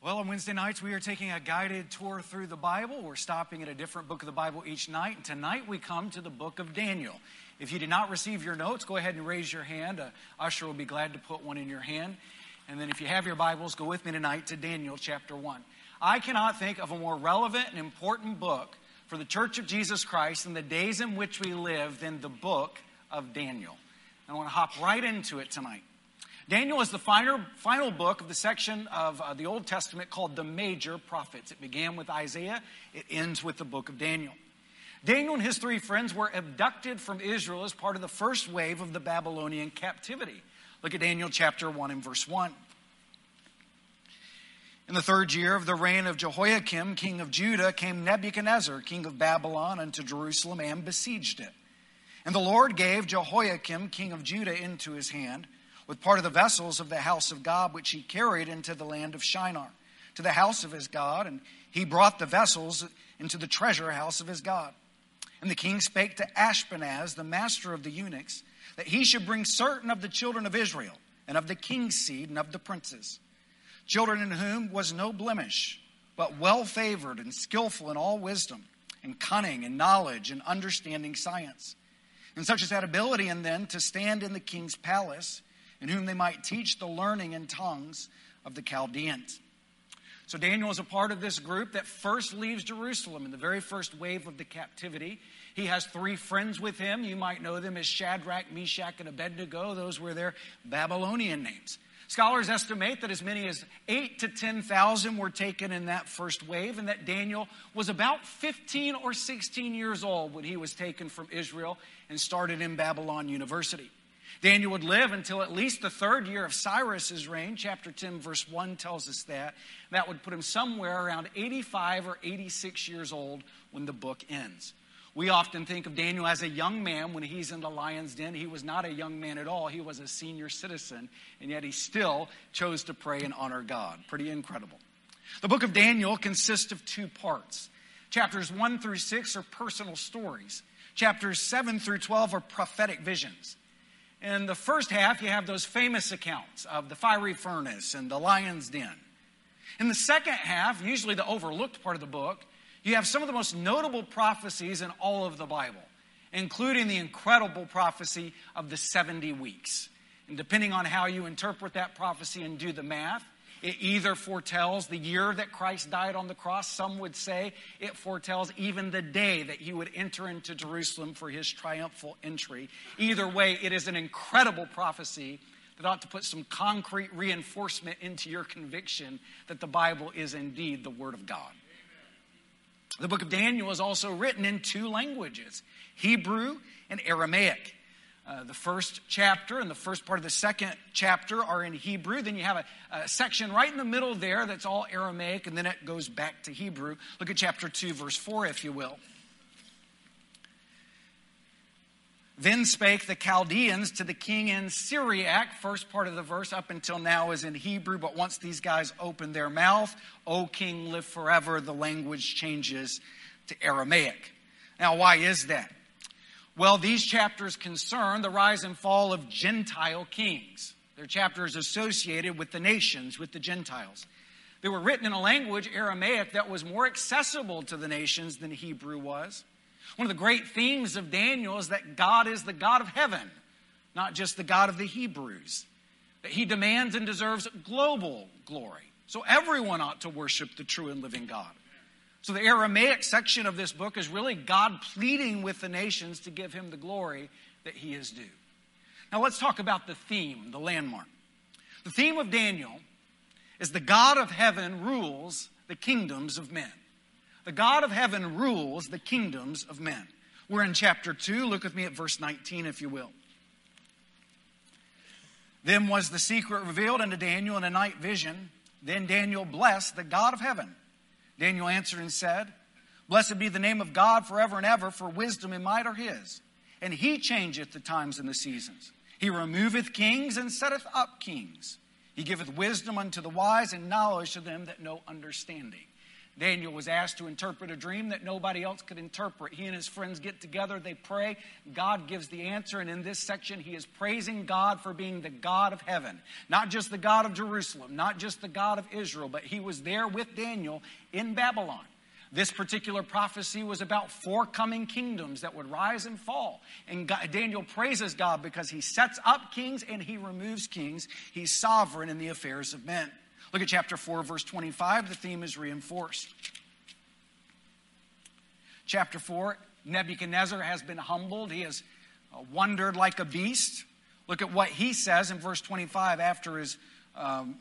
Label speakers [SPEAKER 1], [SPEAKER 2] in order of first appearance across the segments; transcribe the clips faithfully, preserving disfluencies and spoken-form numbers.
[SPEAKER 1] Well, on Wednesday nights, we are taking a guided tour through the Bible. We're stopping at a different book of the Bible each night. And tonight, we come to the book of Daniel. If you did not receive your notes, go ahead and raise your hand. A usher will be glad to put one in your hand. And then if you have your Bibles, go with me tonight to Daniel chapter one. I cannot think of a more relevant and important book for the Church of Jesus Christ in the days in which we live than the book of Daniel. I want to hop right into it tonight. Daniel is the final, final book of the section of uh, the Old Testament called the Major Prophets. It began with Isaiah. It ends with the book of Daniel. Daniel and his three friends were abducted from Israel as part of the first wave of the Babylonian captivity. Look at Daniel chapter one and verse one. In the third year of the reign of Jehoiakim, king of Judah, came Nebuchadnezzar, king of Babylon, unto Jerusalem and besieged it. And the Lord gave Jehoiakim, king of Judah, into his hand, with part of the vessels of the house of God, which he carried into the land of Shinar, to the house of his God, and he brought the vessels into the treasure house of his God. And the king spake to Ashpenaz, the master of the eunuchs, that he should bring certain of the children of Israel, and of the king's seed, and of the princes, children in whom was no blemish, but well favored and skillful in all wisdom, and cunning and knowledge and understanding science, and such as had ability in them to stand in the king's palace, in whom they might teach the learning and tongues of the Chaldeans. So Daniel is a part of this group that first leaves Jerusalem in the very first wave of the captivity. He has three friends with him. You might know them as Shadrach, Meshach, and Abednego. Those were their Babylonian names. Scholars estimate that as many as eight to ten thousand were taken in that first wave, and that Daniel was about fifteen or sixteen years old when he was taken from Israel and started in Babylon University. Daniel would live until at least the third year of Cyrus's reign. Chapter ten, verse one tells us that. That would put him somewhere around eighty-five or eighty-six years old when the book ends. We often think of Daniel as a young man when he's in the lion's den. He was not a young man at all. He was a senior citizen, and yet he still chose to pray and honor God. Pretty incredible. The book of Daniel consists of two parts. Chapters one through six are personal stories. Chapters seven through twelve are prophetic visions. In the first half, you have those famous accounts of the fiery furnace and the lion's den. In the second half, usually the overlooked part of the book, you have some of the most notable prophecies in all of the Bible, including the incredible prophecy of the seventy weeks. And depending on how you interpret that prophecy and do the math, it either foretells the year that Christ died on the cross. Some would say it foretells even the day that he would enter into Jerusalem for his triumphal entry. Either way, it is an incredible prophecy that ought to put some concrete reinforcement into your conviction that the Bible is indeed the Word of God. The book of Daniel is also written in two languages, Hebrew and Aramaic. Uh, the first chapter and the first part of the second chapter are in Hebrew. Then you have a, a section right in the middle there that's all Aramaic, and then it goes back to Hebrew. Look at chapter two, verse four, if you will. Then spake the Chaldeans to the king in Syriac. First part of the verse up until now is in Hebrew, but once these guys open their mouth, O king, live forever, the language changes to Aramaic. Now, why is that? Well, these chapters concern the rise and fall of Gentile kings. They're chapters associated with the nations, with the Gentiles. They were written in a language, Aramaic, that was more accessible to the nations than Hebrew was. One of the great themes of Daniel is that God is the God of heaven, not just the God of the Hebrews. That he demands and deserves global glory. So everyone ought to worship the true and living God. So the Aramaic section of this book is really God pleading with the nations to give him the glory that he is due. Now let's talk about the theme, the landmark. The theme of Daniel is the God of heaven rules the kingdoms of men. The God of heaven rules the kingdoms of men. We're in chapter two. Look with me at verse nineteen, if you will. Then was the secret revealed unto Daniel in a night vision. Then Daniel blessed the God of heaven. Daniel answered and said, Blessed be the name of God forever and ever, for wisdom and might are his. And he changeth the times and the seasons. He removeth kings and setteth up kings. He giveth wisdom unto the wise and knowledge to them that know understanding. Daniel was asked to interpret a dream that nobody else could interpret. He and his friends get together, they pray, God gives the answer, and in this section he is praising God for being the God of heaven. Not just the God of Jerusalem, not just the God of Israel, but he was there with Daniel in Babylon. This particular prophecy was about four coming kingdoms that would rise and fall. And God, Daniel praises God because he sets up kings and he removes kings. He's sovereign in the affairs of men. Look at chapter four, verse twenty-five. The theme is reinforced. Chapter four, Nebuchadnezzar has been humbled. He has uh, wandered like a beast. Look at what he says in verse twenty-five after his... Um,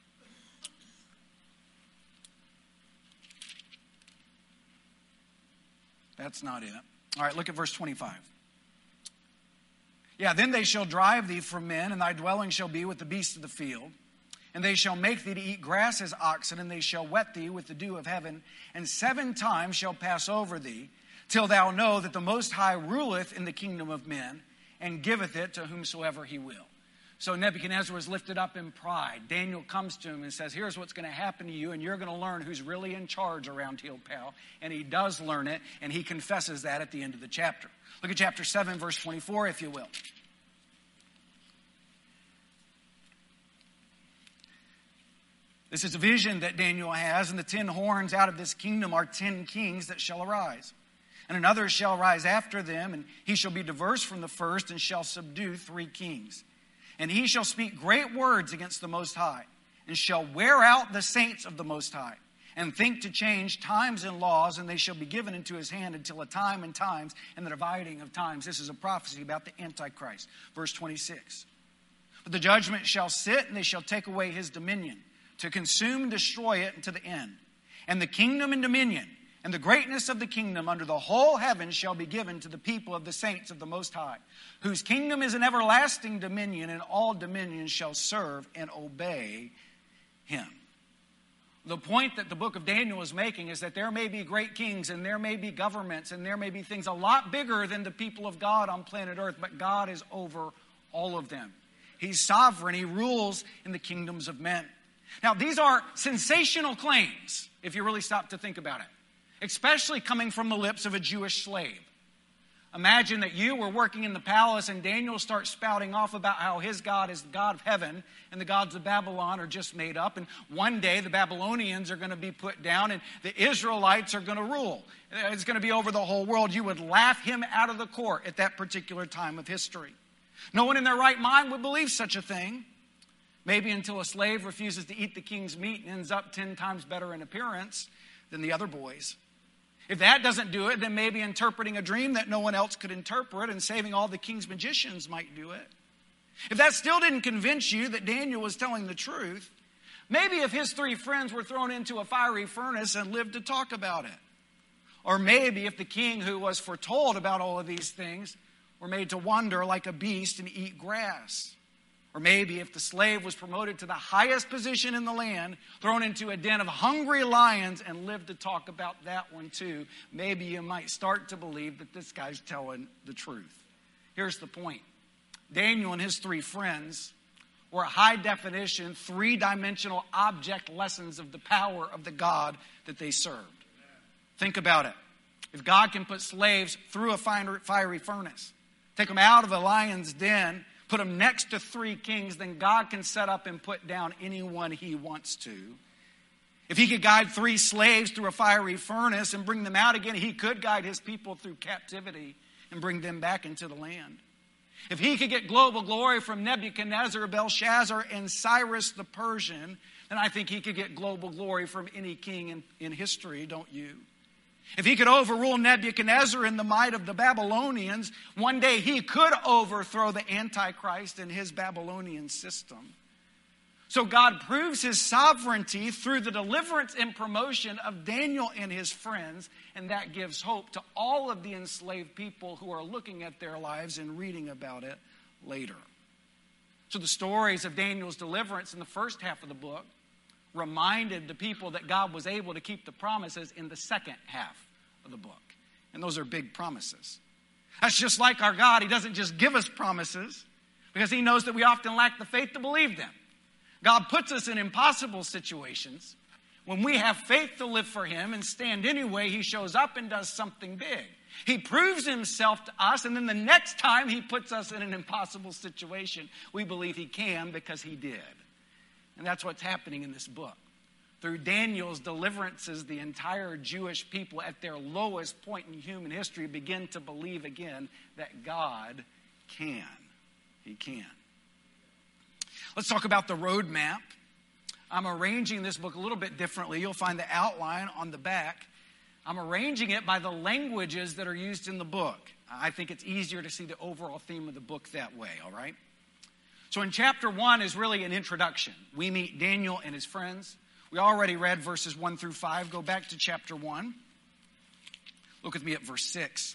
[SPEAKER 1] that's not it. All right, look at verse twenty-five. Yeah, then they shall drive thee from men, and thy dwelling shall be with the beasts of the field. And they shall make thee to eat grass as oxen, and they shall wet thee with the dew of heaven, and seven times shall pass over thee, till thou know that the Most High ruleth in the kingdom of men, and giveth it to whomsoever he will. So Nebuchadnezzar was lifted up in pride. Daniel comes to him and says, here's what's going to happen to you, and you're going to learn who's really in charge around here, pal. And he does learn it, and he confesses that at the end of the chapter. Look at chapter seven, verse twenty-four, if you will. This is a vision that Daniel has, and the ten horns out of this kingdom are ten kings that shall arise. And another shall rise after them, and he shall be diverse from the first, and shall subdue three kings. And he shall speak great words against the Most High, and shall wear out the saints of the Most High, and think to change times and laws, and they shall be given into his hand until a time and times, and the dividing of times. This is a prophecy about the Antichrist. Verse twenty-six. But the judgment shall sit, and they shall take away his dominion, to consume and destroy it unto the end. And the kingdom and dominion, and the greatness of the kingdom under the whole heaven shall be given to the people of the saints of the Most High, whose kingdom is an everlasting dominion, and all dominions shall serve and obey him. The point that the book of Daniel is making is that there may be great kings, and there may be governments, and there may be things a lot bigger than the people of God on planet Earth, but God is over all of them. He's sovereign. He rules in the kingdoms of men. Now, these are sensational claims, if you really stop to think about it, especially coming from the lips of a Jewish slave. Imagine that you were working in the palace and Daniel starts spouting off about how his God is the God of heaven and the gods of Babylon are just made up. And one day the Babylonians are going to be put down and the Israelites are going to rule. It's going to be over the whole world. You would laugh him out of the court at that particular time of history. No one in their right mind would believe such a thing. Maybe until a slave refuses to eat the king's meat and ends up ten times better in appearance than the other boys. If that doesn't do it, then maybe interpreting a dream that no one else could interpret and saving all the king's magicians might do it. If that still didn't convince you that Daniel was telling the truth, maybe if his three friends were thrown into a fiery furnace and lived to talk about it. Or maybe if the king who was foretold about all of these things were made to wander like a beast and eat grass. Or maybe if the slave was promoted to the highest position in the land, thrown into a den of hungry lions and lived to talk about that one too, maybe you might start to believe that this guy's telling the truth. Here's the point. Daniel and his three friends were high definition, three-dimensional object lessons of the power of the God that they served. Think about it. If God can put slaves through a fiery furnace, take them out of a lion's den, put them next to three kings, then God can set up and put down anyone he wants to. If he could guide three slaves through a fiery furnace and bring them out again, he could guide his people through captivity and bring them back into the land. If he could get global glory from Nebuchadnezzar, Belshazzar, and Cyrus the Persian, then I think he could get global glory from any king in, in history, don't you? If he could overrule Nebuchadnezzar in the might of the Babylonians, one day he could overthrow the Antichrist and his Babylonian system. So God proves his sovereignty through the deliverance and promotion of Daniel and his friends, and that gives hope to all of the enslaved people who are looking at their lives and reading about it later. So the stories of Daniel's deliverance in the first half of the book reminded the people that God was able to keep the promises in the second half of the book. And those are big promises. That's just like our God. He doesn't just give us promises because he knows that we often lack the faith to believe them. God puts us in impossible situations When we have faith to live for him and stand anyway, he shows up and does something big. He proves himself to us, and then the next time he puts us in an impossible situation, we believe he can because he did. And that's what's happening in this book. Through Daniel's deliverances, the entire Jewish people at their lowest point in human history begin to believe again that God can. He can. Let's talk about the roadmap. I'm arranging this book a little bit differently. You'll find the outline on the back. I'm arranging it by the languages that are used in the book. I think it's easier to see the overall theme of the book that way, all right? So in chapter one is really an introduction. We meet Daniel and his friends. We already read verses one through five. Go back to chapter one. Look with me at verse six.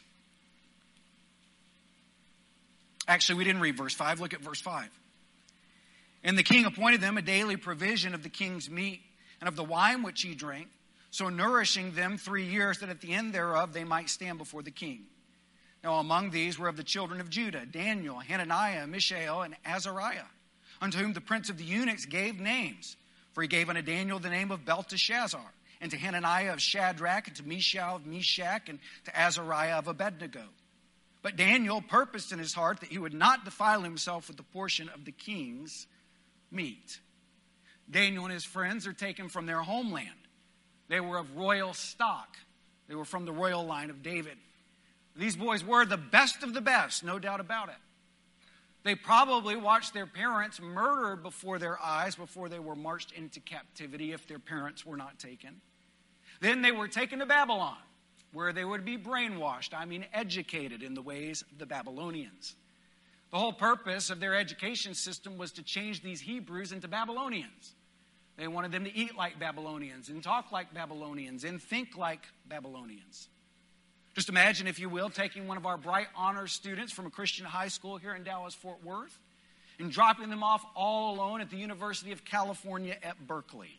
[SPEAKER 1] Actually, we didn't read verse five. Look at verse five. And the king appointed them a daily provision of the king's meat and of the wine which he drank, so nourishing them three years, that at the end thereof they might stand before the king. Now among these were of the children of Judah, Daniel, Hananiah, Mishael, and Azariah, unto whom the prince of the eunuchs gave names. For he gave unto Daniel the name of Belteshazzar, and to Hananiah of Shadrach, and to Mishael of Meshach, and to Azariah of Abednego. But Daniel purposed in his heart that he would not defile himself with the portion of the king's meat. Daniel and his friends are taken from their homeland. They were of royal stock. They were from the royal line of David. These boys were the best of the best, no doubt about it. They probably watched their parents murdered before their eyes before they were marched into captivity if their parents were not taken. Then they were taken to Babylon, where they would be brainwashed, I mean educated in the ways of the Babylonians. The whole purpose of their education system was to change these Hebrews into Babylonians. They wanted them to eat like Babylonians and talk like Babylonians and think like Babylonians. Just imagine, if you will, taking one of our bright honor students from a Christian high school here in Dallas-Fort Worth and dropping them off all alone at the University of California at Berkeley.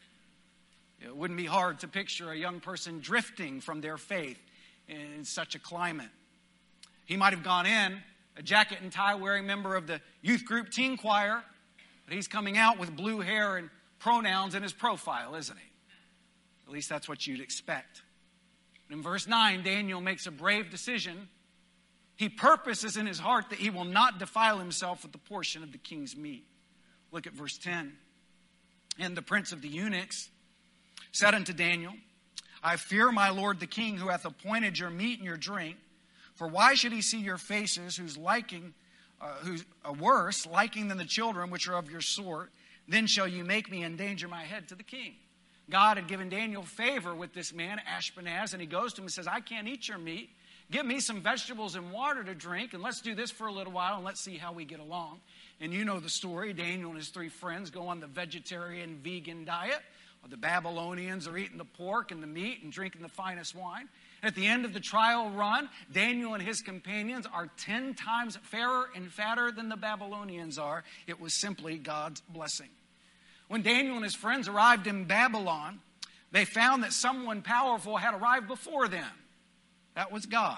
[SPEAKER 1] It wouldn't be hard to picture a young person drifting from their faith in such a climate. He might have gone in, a jacket and tie wearing member of the youth group teen choir, but he's coming out with blue hair and pronouns in his profile, isn't he? At least that's what you'd expect. In verse nine, Daniel makes a brave decision. He purposes in his heart that he will not defile himself with the portion of the king's meat. Look at verse ten. And the prince of the eunuchs said unto Daniel, I fear my lord the king, who hath appointed your meat and your drink. For why should he see your faces, whose liking, uh, whose uh, worse liking than the children which are of your sort? Then shall you make me endanger my head to the king. God had given Daniel favor with this man, Ashpenaz, and he goes to him and says, I can't eat your meat. Give me some vegetables and water to drink, and let's do this for a little while, and let's see how we get along. And you know the story. Daniel and his three friends go on the vegetarian, vegan diet. The Babylonians are eating the pork and the meat and drinking the finest wine. At the end of the trial run, Daniel and his companions are ten times fairer and fatter than the Babylonians are. It was simply God's blessing. When Daniel and his friends arrived in Babylon, they found that someone powerful had arrived before them. That was God.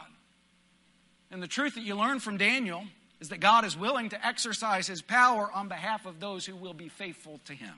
[SPEAKER 1] And the truth that you learn from Daniel is that God is willing to exercise his power on behalf of those who will be faithful to him.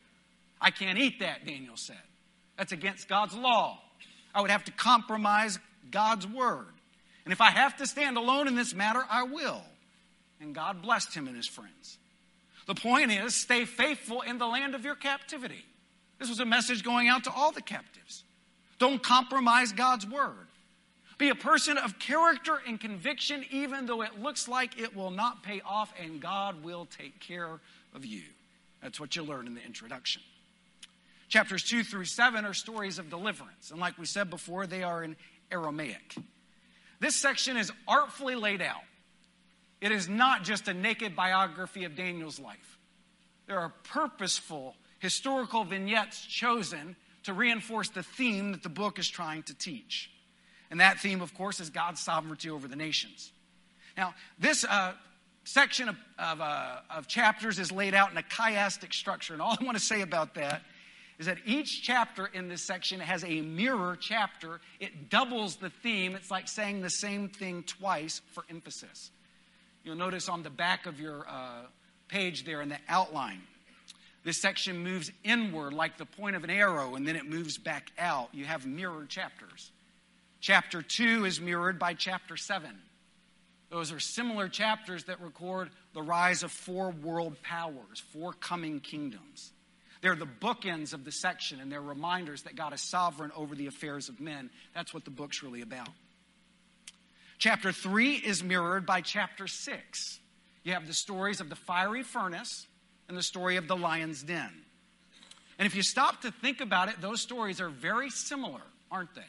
[SPEAKER 1] I can't eat that, Daniel said. That's against God's law. I would have to compromise God's word. And if I have to stand alone in this matter, I will. And God blessed him and his friends. The point is, stay faithful in the land of your captivity. This was a message going out to all the captives. Don't compromise God's word. Be a person of character and conviction, even though it looks like it will not pay off, and God will take care of you. That's what you learn in the introduction. Chapters two through seven are stories of deliverance. And like we said before, they are in Aramaic. This section is artfully laid out. It is not just a naked biography of Daniel's life. There are purposeful historical vignettes chosen to reinforce the theme that the book is trying to teach. And that theme, of course, is God's sovereignty over the nations. Now, this uh, section of, of, uh, of chapters is laid out in a chiastic structure. And all I want to say about that is that each chapter in this section has a mirror chapter. It doubles the theme. It's like saying the same thing twice for emphasis. You'll notice on the back of your uh, page there in the outline, This section moves inward like the point of an arrow, and then it moves back out. You have mirrored chapters. Chapter two is mirrored by chapter seven. Those are similar chapters that record the rise of four world powers, four coming kingdoms. They're the bookends of the section, and they're reminders that God is sovereign over the affairs of men. That's what the book's really about. Chapter three is mirrored by chapter six. You have the stories of the fiery furnace and the story of the lion's den. And if you stop to think about it, those stories are very similar, aren't they?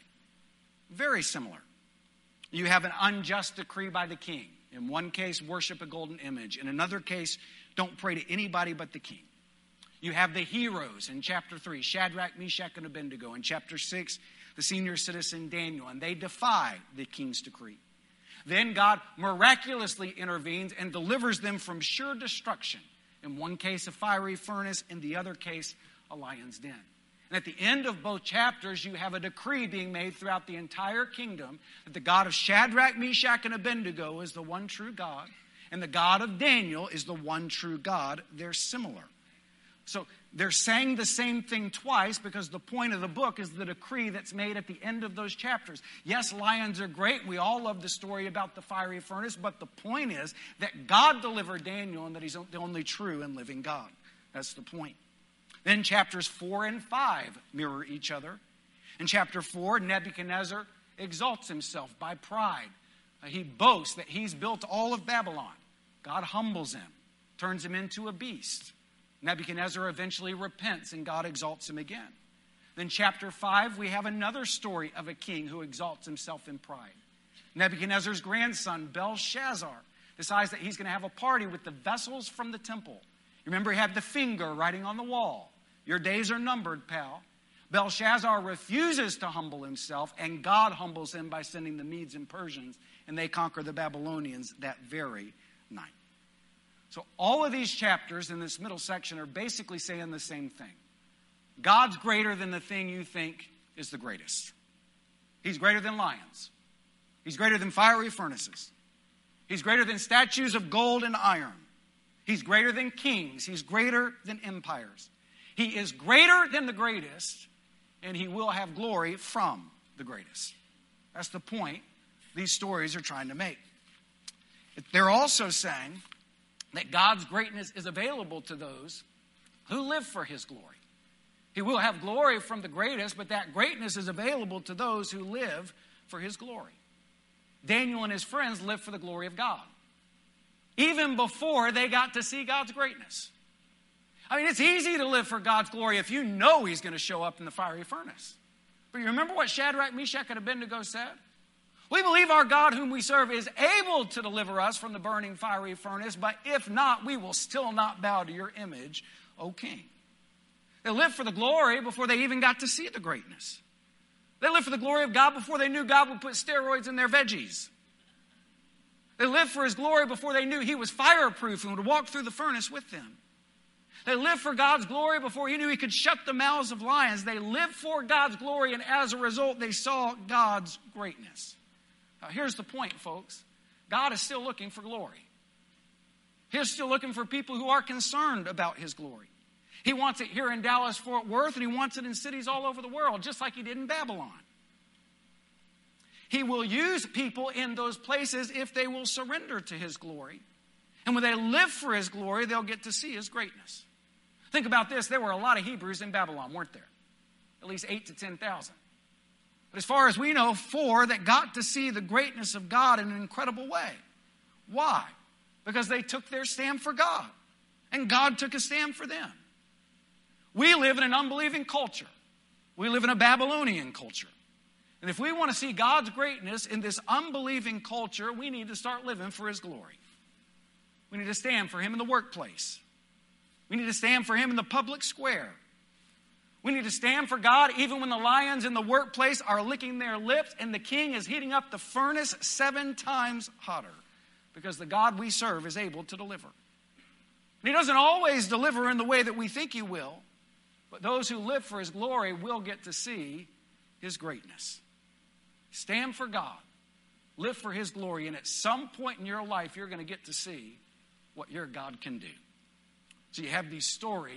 [SPEAKER 1] Very similar. You have an unjust decree by the king. In one case, worship a golden image. In another case, don't pray to anybody but the king. You have the heroes in chapter three, Shadrach, Meshach, and Abednego. In chapter six, the senior citizen Daniel, and they defy the king's decree. Then God miraculously intervenes and delivers them from sure destruction. In one case, a fiery furnace. In the other case, a lion's den. And at the end of both chapters, you have a decree being made throughout the entire kingdom that the God of Shadrach, Meshach, and Abednego is the one true God, and the God of Daniel is the one true God. They're similar. So they're saying the same thing twice because the point of the book is the decree that's made at the end of those chapters. Yes, lions are great. We all love the story about the fiery furnace, but the point is that God delivered Daniel and that he's the only true and living God. That's the point. Then chapters four and five mirror each other. In chapter four, Nebuchadnezzar exalts himself by pride. He boasts that he's built all of Babylon. God humbles him, turns him into a beast. Nebuchadnezzar eventually repents and God exalts him again. Then chapter five, we have another story of a king who exalts himself in pride. Nebuchadnezzar's grandson, Belshazzar, decides that he's going to have a party with the vessels from the temple. Remember, he had the finger writing on the wall. Your days are numbered, pal. Belshazzar refuses to humble himself, and God humbles him by sending the Medes and Persians, and they conquer the Babylonians that very night. So all of these chapters in this middle section are basically saying the same thing. God's greater than the thing you think is the greatest. He's greater than lions. He's greater than fiery furnaces. He's greater than statues of gold and iron. He's greater than kings. He's greater than empires. He is greater than the greatest, and he will have glory from the greatest. That's the point these stories are trying to make. They're also saying that God's greatness is available to those who live for his glory. He will have glory from the greatest, but that greatness is available to those who live for his glory. Daniel and his friends lived for the glory of God, even before they got to see God's greatness. I mean, it's easy to live for God's glory if you know he's going to show up in the fiery furnace. But you remember what Shadrach, Meshach, and Abednego said? We believe our God whom we serve is able to deliver us from the burning fiery furnace, but if not, we will still not bow to your image, O king. They lived for the glory before they even got to see the greatness. They lived for the glory of God before they knew God would put steroids in their veggies. They lived for his glory before they knew he was fireproof and would walk through the furnace with them. They lived for God's glory before he knew he could shut the mouths of lions. They lived for God's glory, and as a result, they saw God's greatness. Now, here's the point, folks. God is still looking for glory. He's still looking for people who are concerned about his glory. He wants it here in Dallas, Fort Worth, and he wants it in cities all over the world, just like he did in Babylon. He will use people in those places if they will surrender to his glory. And when they live for his glory, they'll get to see his greatness. Think about this. There were a lot of Hebrews in Babylon, weren't there? At least eight to ten thousand. But as far as we know, four that got to see the greatness of God in an incredible way. Why? Because they took their stand for God. And God took a stand for them. We live in an unbelieving culture. We live in a Babylonian culture. And if we want to see God's greatness in this unbelieving culture, we need to start living for his glory. We need to stand for him in the workplace. We need to stand for him in the public square. We need to stand for God even when the lions in the workplace are licking their lips and the king is heating up the furnace seven times hotter, because the God we serve is able to deliver. And he doesn't always deliver in the way that we think he will, but those who live for his glory will get to see his greatness. Stand for God. Live for his glory. And at some point in your life, you're going to get to see what your God can do. So you have these stories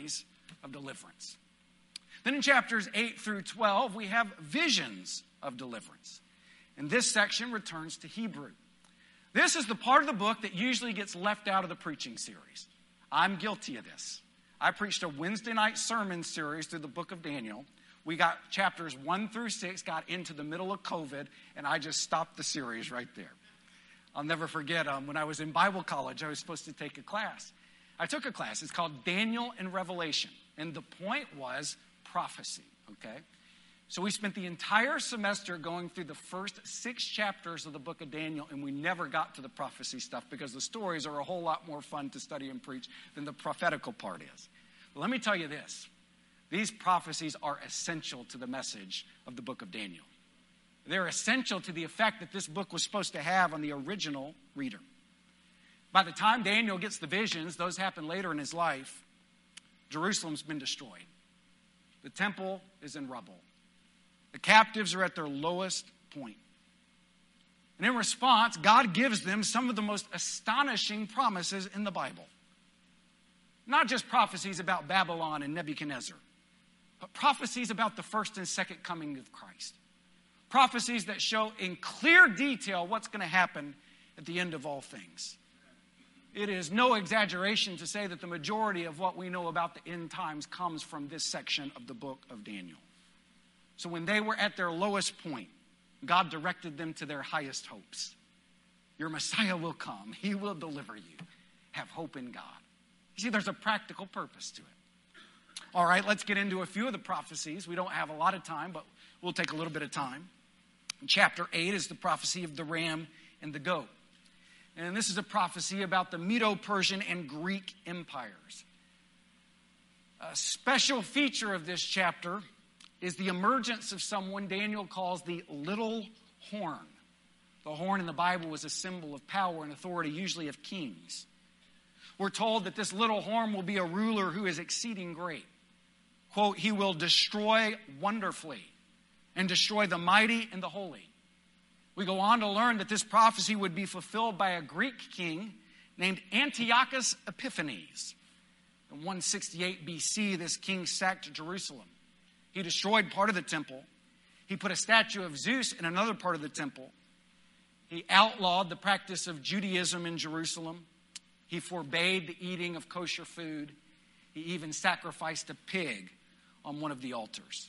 [SPEAKER 1] of deliverance. Then in chapters eight through twelve, we have visions of deliverance. And this section returns to Hebrew. This is the part of the book that usually gets left out of the preaching series. I'm guilty of this. I preached a Wednesday night sermon series through the book of Daniel. We got chapters one through six, got into the middle of COVID, and I just stopped the series right there. I'll never forget um, when I was in Bible college, I was supposed to take a class. I took a class. It's called Daniel and Revelation. And the point was prophecy, okay? So we spent the entire semester going through the first six chapters of the book of Daniel, and we never got to the prophecy stuff because the stories are a whole lot more fun to study and preach than the prophetical part is. But let me tell you this. These prophecies are essential to the message of the book of Daniel. They're essential to the effect that this book was supposed to have on the original reader. By the time Daniel gets the visions, those happen later in his life, Jerusalem's been destroyed. The temple is in rubble. The captives are at their lowest point. And in response, God gives them some of the most astonishing promises in the Bible. Not just prophecies about Babylon and Nebuchadnezzar, but prophecies about the first and second coming of Christ. Prophecies that show in clear detail what's going to happen at the end of all things. It is no exaggeration to say that the majority of what we know about the end times comes from this section of the book of Daniel. So when they were at their lowest point, God directed them to their highest hopes. Your Messiah will come. He will deliver you. Have hope in God. You see, there's a practical purpose to it. All right, let's get into a few of the prophecies. We don't have a lot of time, but we'll take a little bit of time. Chapter eight is the prophecy of the ram and the goat. And this is a prophecy about the Medo-Persian and Greek empires. A special feature of this chapter is the emergence of someone Daniel calls the little horn. The horn in the Bible was a symbol of power and authority, usually of kings. We're told that this little horn will be a ruler who is exceeding great. Quote, he will destroy wonderfully and destroy the mighty and the holy. We go on to learn that this prophecy would be fulfilled by a Greek king named Antiochus Epiphanes. In one sixty-eight B C, this king sacked Jerusalem. He destroyed part of the temple. He put a statue of Zeus in another part of the temple. He outlawed the practice of Judaism in Jerusalem. He forbade the eating of kosher food. He even sacrificed a pig on one of the altars.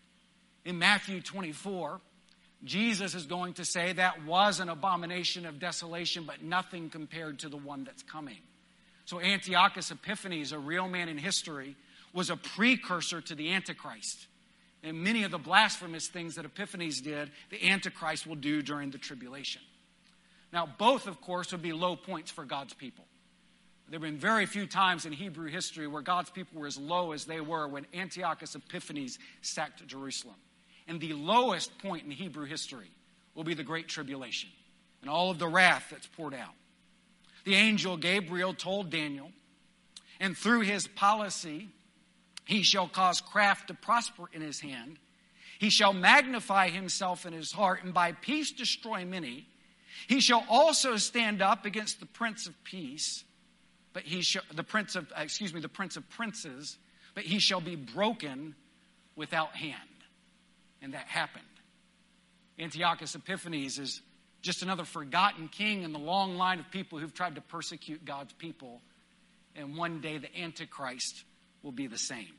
[SPEAKER 1] In Matthew twenty-four, Jesus is going to say that was an abomination of desolation, but nothing compared to the one that's coming. So Antiochus Epiphanes, a real man in history, was a precursor to the Antichrist. And many of the blasphemous things that Epiphanes did, the Antichrist will do during the tribulation. Now, both, of course, would be low points for God's people. There have been very few times in Hebrew history where God's people were as low as they were when Antiochus Epiphanes sacked Jerusalem. And the lowest point in Hebrew history will be the Great Tribulation and all of the wrath that's poured out. The angel Gabriel told Daniel, and through his policy, he shall cause craft to prosper in his hand. He shall magnify himself in his heart, and by peace destroy many. He shall also stand up against the Prince of Peace, but he shall, the Prince of, excuse me, the Prince of Princes, but he shall be broken without hand. And that happened. Antiochus Epiphanes is just another forgotten king in the long line of people who've tried to persecute God's people. And one day the Antichrist will be the same.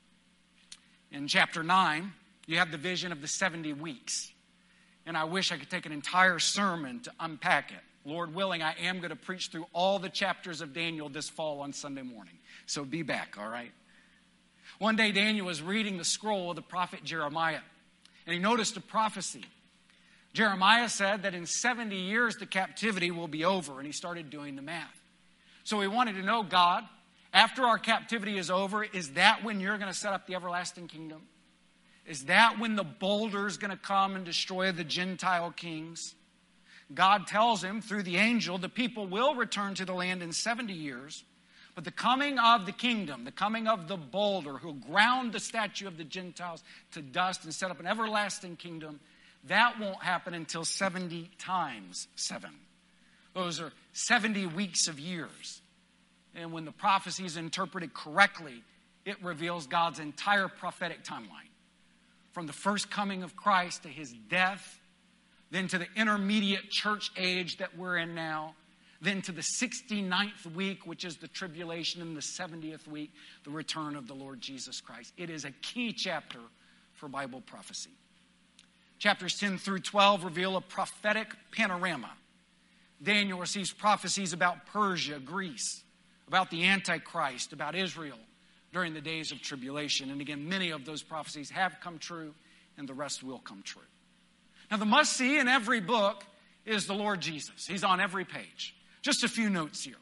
[SPEAKER 1] In chapter nine, you have the vision of the seventy weeks. And I wish I could take an entire sermon to unpack it. Lord willing, I am going to preach through all the chapters of Daniel this fall on Sunday morning. So be back, all right? One day Daniel was reading the scroll of the prophet Jeremiah. And he noticed a prophecy. Jeremiah said that in seventy years the captivity will be over. And he started doing the math. So he wanted to know, God, after our captivity is over, is that when you're going to set up the everlasting kingdom? Is that when the boulder is going to come and destroy the Gentile kings? God tells him through the angel, the people will return to the land in seventy years. But the coming of the kingdom, the coming of the boulder who will ground the statue of the Gentiles to dust and set up an everlasting kingdom, that won't happen until seventy times seven. Those are seventy weeks of years. And when the prophecy is interpreted correctly, it reveals God's entire prophetic timeline. From the first coming of Christ to his death, then to the intermediate church age that we're in now, then to the sixty-ninth week, which is the tribulation, and the seventieth week, the return of the Lord Jesus Christ. It is a key chapter for Bible prophecy. Chapters ten through twelve reveal a prophetic panorama. Daniel receives prophecies about Persia, Greece, about the Antichrist, about Israel during the days of tribulation. And again, many of those prophecies have come true, and the rest will come true. Now, the must-see in every book is the Lord Jesus. He's on every page. Just a few notes here.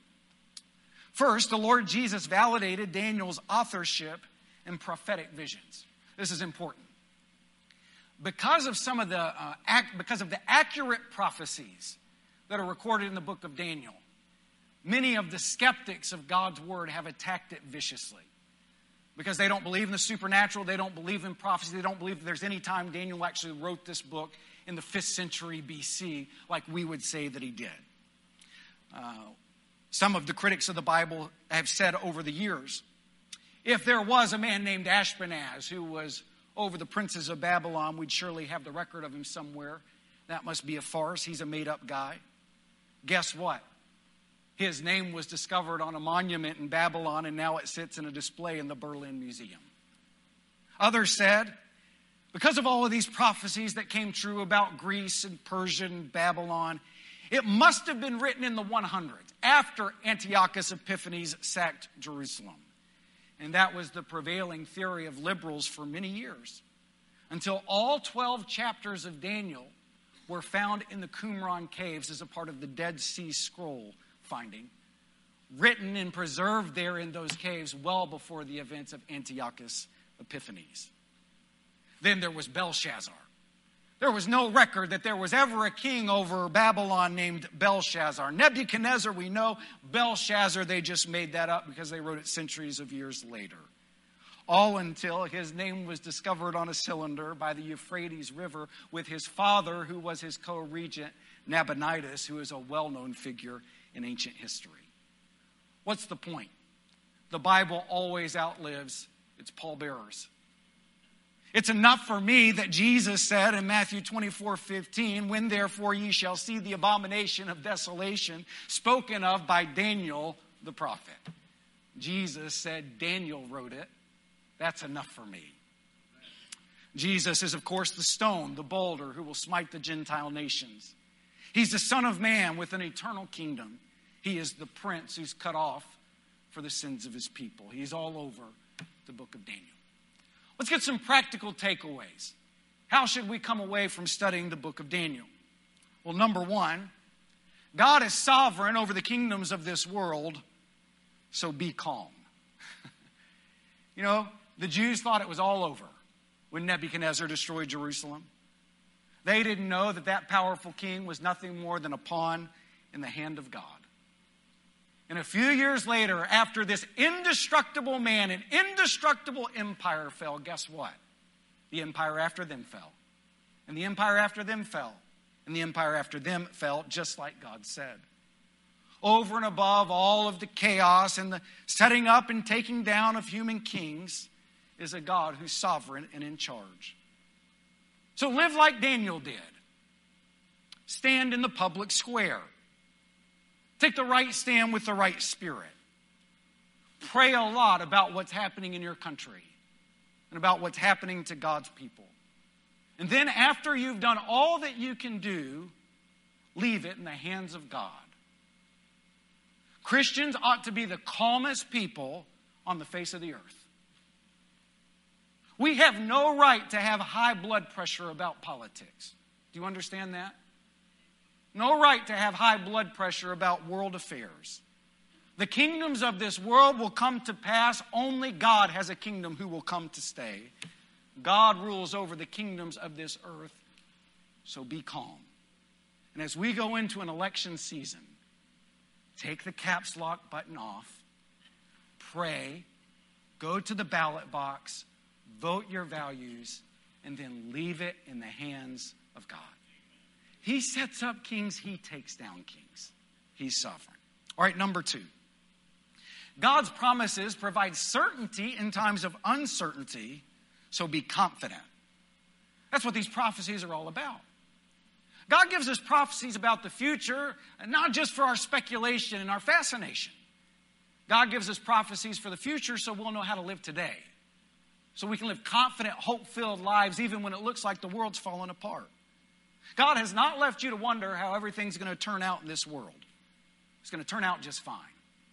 [SPEAKER 1] First, the Lord Jesus validated Daniel's authorship in prophetic visions. This is important. Because of some of the uh, ac- because of the accurate prophecies that are recorded in the book of Daniel, many of the skeptics of God's word have attacked it viciously. Because they don't believe in the supernatural, they don't believe in prophecy, they don't believe that there's any time Daniel actually wrote this book in the fifth century B C, like we would say that he did. Uh, some of the critics of the Bible have said over the years, if there was a man named Ashpenaz who was over the princes of Babylon, we'd surely have the record of him somewhere. That must be a farce. He's a made-up guy. Guess what? His name was discovered on a monument in Babylon, and now it sits in a display in the Berlin Museum. Others said, because of all of these prophecies that came true about Greece and Persia and Babylon, it must have been written in the one hundreds, after Antiochus Epiphanes sacked Jerusalem. And that was the prevailing theory of liberals for many years, until all twelve chapters of Daniel were found in the Qumran caves as a part of the Dead Sea Scroll finding, written and preserved there in those caves well before the events of Antiochus Epiphanes. Then there was Belshazzar. There was no record that there was ever a king over Babylon named Belshazzar. Nebuchadnezzar, we know. Belshazzar, they just made that up because they wrote it centuries of years later. All until his name was discovered on a cylinder by the Euphrates River with his father, who was his co-regent, Nabonidus, who is a well-known figure in ancient history. What's the point? The Bible always outlives its pallbearers. It's enough for me that Jesus said in Matthew twenty-four fifteen, when therefore ye shall see the abomination of desolation spoken of by Daniel the prophet. Jesus said Daniel wrote it. That's enough for me. Jesus is, of course, the stone, the boulder, who will smite the Gentile nations. He's the Son of Man with an eternal kingdom. He is the prince who's cut off for the sins of his people. He's all over the book of Daniel. Let's get some practical takeaways. How should we come away from studying the book of Daniel? Well, number one, God is sovereign over the kingdoms of this world, so be calm. You know, the Jews thought it was all over when Nebuchadnezzar destroyed Jerusalem. They didn't know that that powerful king was nothing more than a pawn in the hand of God. And a few years later, after this indestructible man, an indestructible empire fell, guess what? The empire after them fell. And the empire after them fell. And the empire after them fell, just like God said. Over and above all of the chaos and the setting up and taking down of human kings is a God who's sovereign and in charge. So live like Daniel did. Stand in the public square. Take the right stand with the right spirit. Pray a lot about what's happening in your country and about what's happening to God's people. And then after you've done all that you can do, leave it in the hands of God. Christians ought to be the calmest people on the face of the earth. We have no right to have high blood pressure about politics. Do you understand that? No right to have high blood pressure about world affairs. The kingdoms of this world will come to pass. Only God has a kingdom who will come to stay. God rules over the kingdoms of this earth, so be calm. And as we go into an election season, take the caps lock button off, pray, go to the ballot box, vote your values, and then leave it in the hands of God. He sets up kings, he takes down kings. He's sovereign. All right, number two. God's promises provide certainty in times of uncertainty, so be confident. That's what these prophecies are all about. God gives us prophecies about the future, not just for our speculation and our fascination. God gives us prophecies for the future so we'll know how to live today. So we can live confident, hope-filled lives even when it looks like the world's falling apart. God has not left you to wonder how everything's going to turn out in this world. It's going to turn out just fine.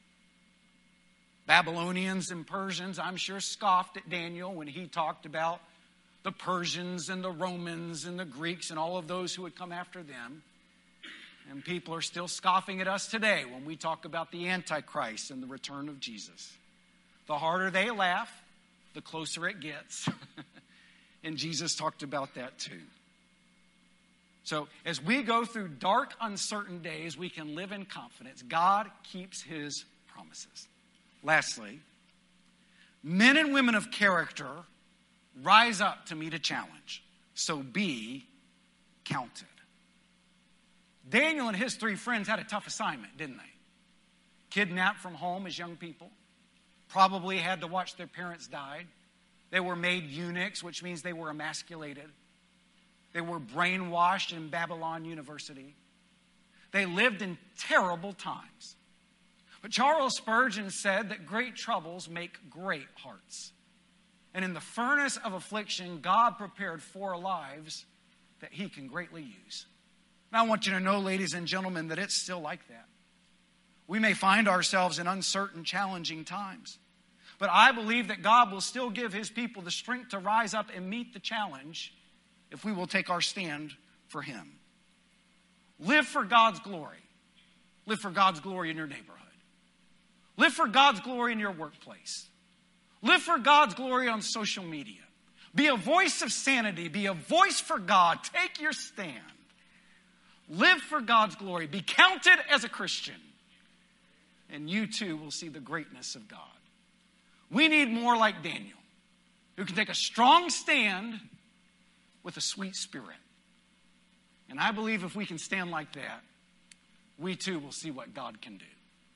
[SPEAKER 1] Babylonians and Persians, I'm sure, scoffed at Daniel when he talked about the Persians and the Romans and the Greeks and all of those who would come after them. And people are still scoffing at us today when we talk about the Antichrist and the return of Jesus. The harder they laugh, the closer it gets. And Jesus talked about that too. So as we go through dark, uncertain days, we can live in confidence. God keeps his promises. Lastly, men and women of character rise up to meet a challenge. So be counted. Daniel and his three friends had a tough assignment, didn't they? Kidnapped from home as young people. Probably had to watch their parents die. They were made eunuchs, which means they were emasculated. They were brainwashed in Babylon University. They lived in terrible times. But Charles Spurgeon said that great troubles make great hearts. And in the furnace of affliction, God prepared four lives that he can greatly use. And I want you to know, ladies and gentlemen, that it's still like that. We may find ourselves in uncertain, challenging times. But I believe that God will still give his people the strength to rise up and meet the challenge if we will take our stand for him. Live for God's glory. Live for God's glory in your neighborhood. Live for God's glory in your workplace. Live for God's glory on social media. Be a voice of sanity. Be a voice for God. Take your stand. Live for God's glory. Be counted as a Christian. And you too will see the greatness of God. We need more like Daniel, who can take a strong stand with a sweet spirit. And I believe if we can stand like that, we too will see what God can do.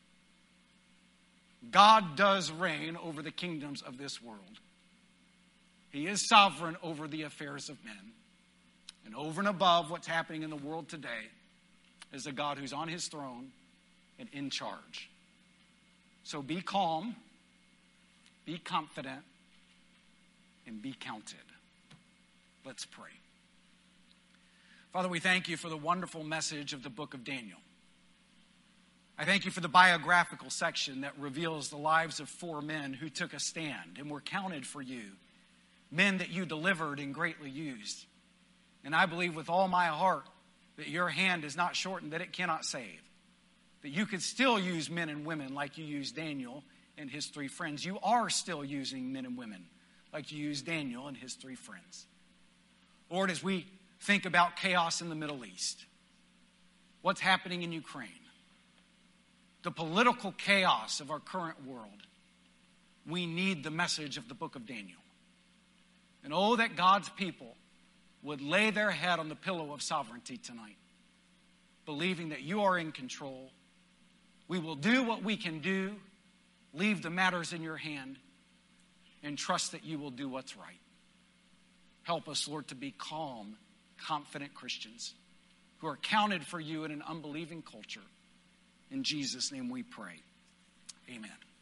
[SPEAKER 1] God does reign over the kingdoms of this world. He is sovereign over the affairs of men. And over and above what's happening in the world today is a God who's on his throne and in charge. So be calm, be confident, and be counted. Let's pray. Father, we thank you for the wonderful message of the book of Daniel. I thank you for the biographical section that reveals the lives of four men who took a stand and were counted for you. Men that you delivered and greatly used. And I believe with all my heart that your hand is not shortened, that it cannot save. That you could still use men and women like you used Daniel and his three friends. You are still using men and women like you used Daniel and his three friends. Lord, as we think about chaos in the Middle East, what's happening in Ukraine, the political chaos of our current world, we need the message of the book of Daniel. And oh, that God's people would lay their head on the pillow of sovereignty tonight, believing that you are in control. We will do what we can do, leave the matters in your hand, and trust that you will do what's right. Help us, Lord, to be calm, confident Christians who are counted for you in an unbelieving culture. In Jesus' name we pray. Amen.